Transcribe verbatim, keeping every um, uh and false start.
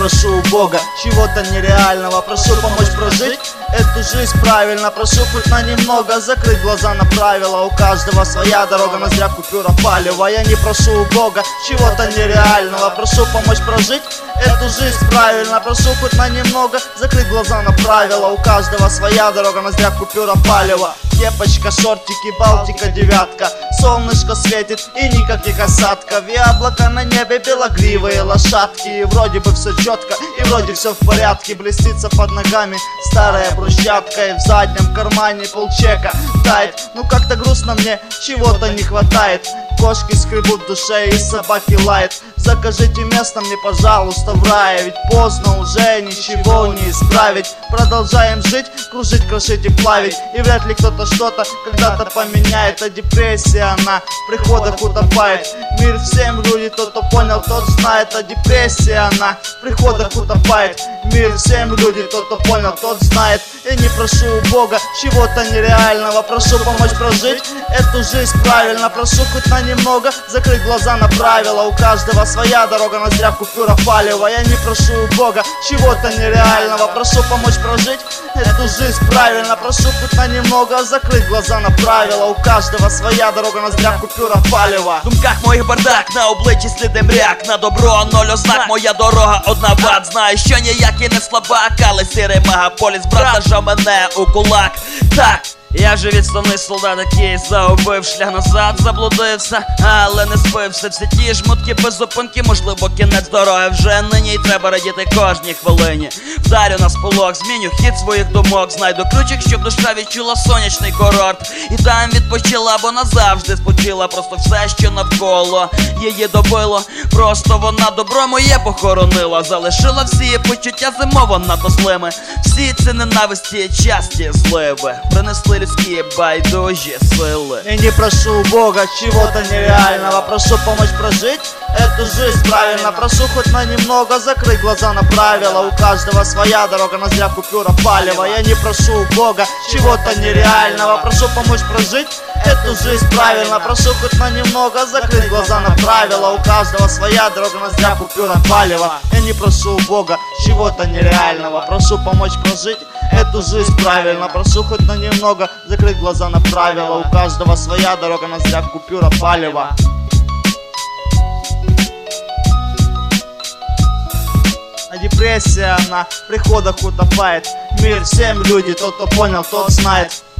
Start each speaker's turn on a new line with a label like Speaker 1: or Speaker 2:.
Speaker 1: прошу у Бога чего-то нереального. Прошу помочь прожить эту жизнь правильно. Прошу хоть на немного закрыть глаза на правила. У каждого своя дорога, но зря купюра палева. Я не прошу у Бога чего-то нереального. Прошу помочь прожить эту жизнь правильно. Прошу хоть на немного закрыть глаза на правила. У каждого своя дорога, но зря купюра палева. Кепочка, шортики, Балтика, девятка. Солнышко светит и никаких осадков. И облака на небе, белогривые лошадки. И вроде бы все четко, и вроде все в порядке. Блестится под ногами старая брусчатка. И в заднем кармане полчека тает. Ну как-то грустно мне, чего-то не хватает. Кошки скребут в душе и собаки лают. Закажите место мне, пожалуйста, в рае. Ведь поздно уже ничего не исправить. Продолжаем жить, кружить, крошить и плавить. И вряд ли кто-то что-то когда-то поменяет. А депрессия, она в приходах утопает. Мир всем люди, тот, кто понял, тот знает. А депрессия, она в приходах утопает. Мир всем люди, тот, кто понял, тот знает. И не прошу у Бога чего-то нереального. Прошу помочь прожить эту жизнь правильно. Прошу хоть на немного закрыть глаза на правила. У каждого своя дорога, но зря купюра палева. Я не прошу у Бога чего-то нереального. Прошу помочь прожить эту жизнь правильно. Прошу хоть на немного закрыть глаза на правила. У каждого своя дорога, но зря купюра палева.
Speaker 2: В думках моїх бардак, на обличчі сліди мряк. На добро ноль ознак, моя дорога одна ват. Знаю, що ніякий не слабак, але сірий мегаполіс брат зажав мене у кулак. Так, я же відставний солдат, який загубив шлях назад, заблудився, але не спився. Всі ті жмутки без зупинки, можливо, кінець дороги вже нині. І треба радіти кожній хвилині. Вдарю на сполох, зміню хід своїх думок. Знайду ключик, щоб душа відчула сонячний курорт. І там відпочила, бо назавжди спочила. Просто все, що навколо її добило. Просто вона добро моє похоронила. Залишила всі її почуття зимово надто злими. Всі ці ненависті, часті зливи принесли людские байдужие силы.
Speaker 1: И не прошу у Бога чего-то нереального. Прошу помочь прожить эту жизнь правильно. Прошу хоть на немного закрыть глаза на правила. У каждого своя дорога, но зря купюра палева. Я не прошу у Бога чего-то нереального. Прошу помочь прожить эту жизнь правильно. Прошу хоть на немного закрыть глаза на правила. У каждого своя дорога, но зря купюра палева. Я не прошу у Бога чего-то нереального. Прошу помочь прожить эту жизнь правильно. Прошу хоть на немного закрыть глаза на правила. У каждого своя дорога, но зря купюра палева. А депрессия, она в приходах утопает. Мир всем люди, тот, кто понял, тот знает.